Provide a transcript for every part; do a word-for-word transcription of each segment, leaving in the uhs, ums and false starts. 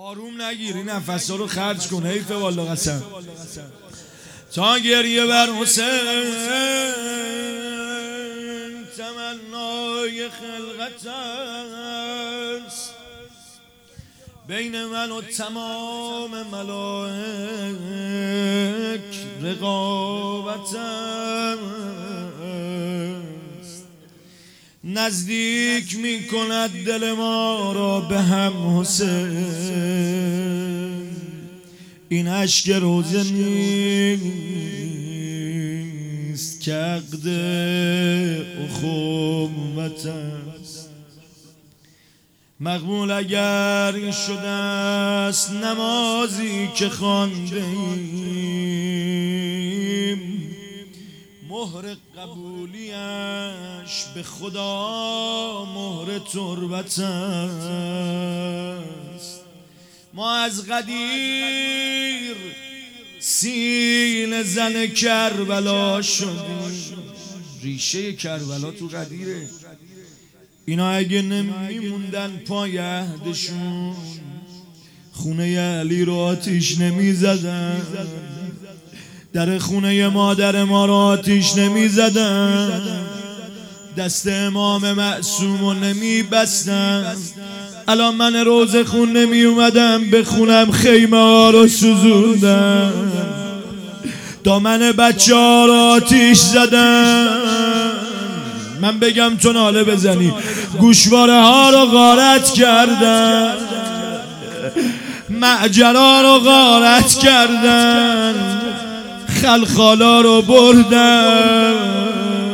آروم نگیری، نفسا رو خرج کن. حیفه والله قسم. تا گریه بر حسین تمنای خلقت است، بین من و تمام ملائک رقابت است. نزدیک می کند دل ما را به هم حسین، این اشک روزه نیست که عقد اخوت است. مقبول اگر این شده است نمازی که خوانده ایم، مهر قبولیش به خدا مهر تربت است. ما از قدیر سینه زن کربلا شدیم، ریشه کربلا تو قدیره. اینا اگه نمیموندن پای عهدشون خونه علی رو آتیش نمی زدن، در خونه مادر ما رو آتیش نمی زدن، دست امام معصوم رو نمی بستن. الان من روزه خون نمی اومدم بخونم، خیمه ها رو سوزوندم، دامن بچه ها رو آتیش زدم. من بگم تو ناله بزنی، گوشواره ها رو غارت کردن، معجرا رو غارت کردن، خلخالا رو بردن.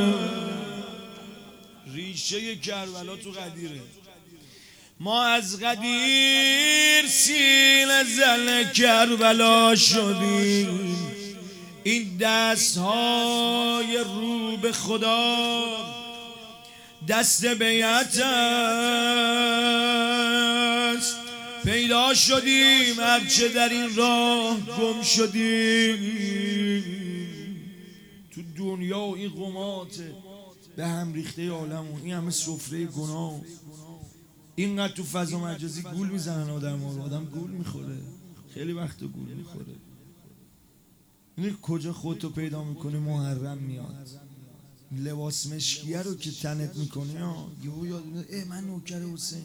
ریشه کربلا تو قدیره. ما از قدیر سینه زن کربلا شدیم. این دست های رو به خدا دست بیعت است. پیدا شدیم هرچه در این راه گم شدیم. تو دنیا و این قمات به هم ریخته عالم و این همه سفره گناه، اینقدر تو فضا مجازی گول میزنن آدم ها رو. آدم گول میخوره، خیلی وقت گول میخوره. این کجا خودتو پیدا میکنی محرم میاد، لباس مشکیه رو که تنت میکنی یهو یاد میاد ای من نوکر حسینم.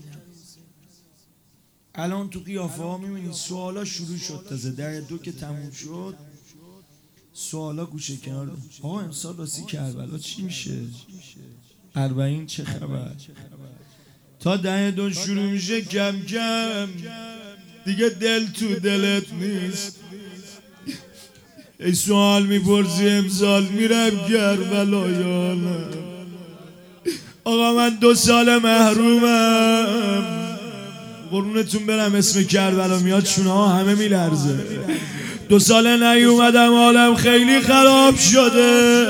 الان تو قیافه ها میبینی سوالا شروع شد. تازه در دو که تموم شد سوالا گوشه کنار. آقا امسال راستی کربلا چی میشه؟ اربعین چه خبر؟ تا ده دو شروع میشه کم کم دیگه دل تو دلت نیست. ای سوال میپرسی امسال میرم کربلا یا نه؟ آقا من دو سال محرومم، قربونتون برم اسم کربلا میاد چونه ها همه میلرزه. دو سال نیومدم، حالم خیلی خراب شده،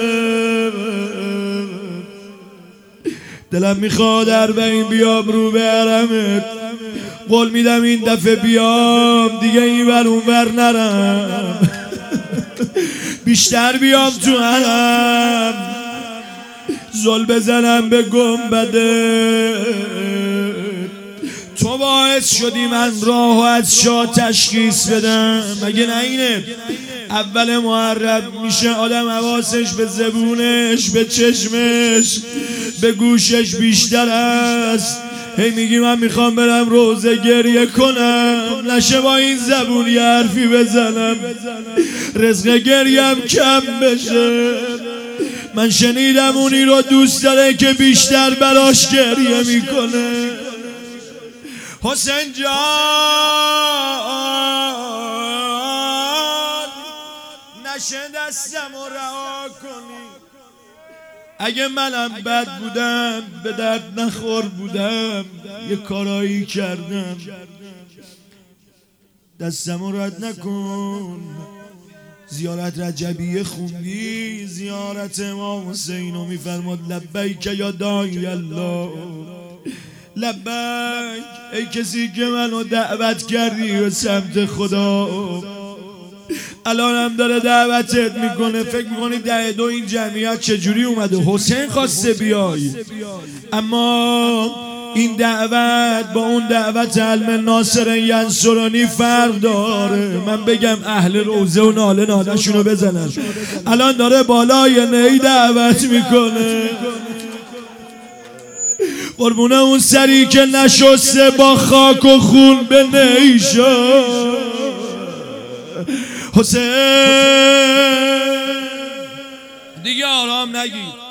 دلم میخواد اربعین بیام رو به حرمت. قول میدم این دفعه بیام دیگه این ور اون ور نرم، بیشتر بیام تو حرم، زل بزنم به گنبده. تو باعث شدی من راهو از شاه تشخیص بدم. مگه نه اینه اول محرم میشه آدم حواسش به زبونش، به چشمش، به گوشش بیشتر است. هی میگی من میخوام برم روزه گریه کنم، نشه با این زبون یه حرفی بزنم رزق گریم کم بشه. من شنیدم اونی رو دوست داره که بیشتر براش گریه میکنه. حسین جان نشه دستم رو رها کنی. اگه منم بد بودم، به درد نخور بودم، یه کارایی کردم، دستم رو رد نکن. زیارت رجبیه خوندی، زیارت امام حسین رو میفرماد لبیک یا داعی الله، لبیک ای کسی که منو دعوت کردی به سمت خدا. الان هم داره دعوتت میکنه. فکر میکنی ده دو این جمعیت چجوری اومده؟ حسین خواسته بیای، اما این دعوت با اون دعوت علم ناصر ینصرانی فرق داره. من بگم اهل روزه و ناله ناله‌شونو بزنن. الان داره بالای نی دعوت میکنه، قربونه اون سری که نشسته با خاک و خون به نیشا. حسین دیگه آرام نگیر.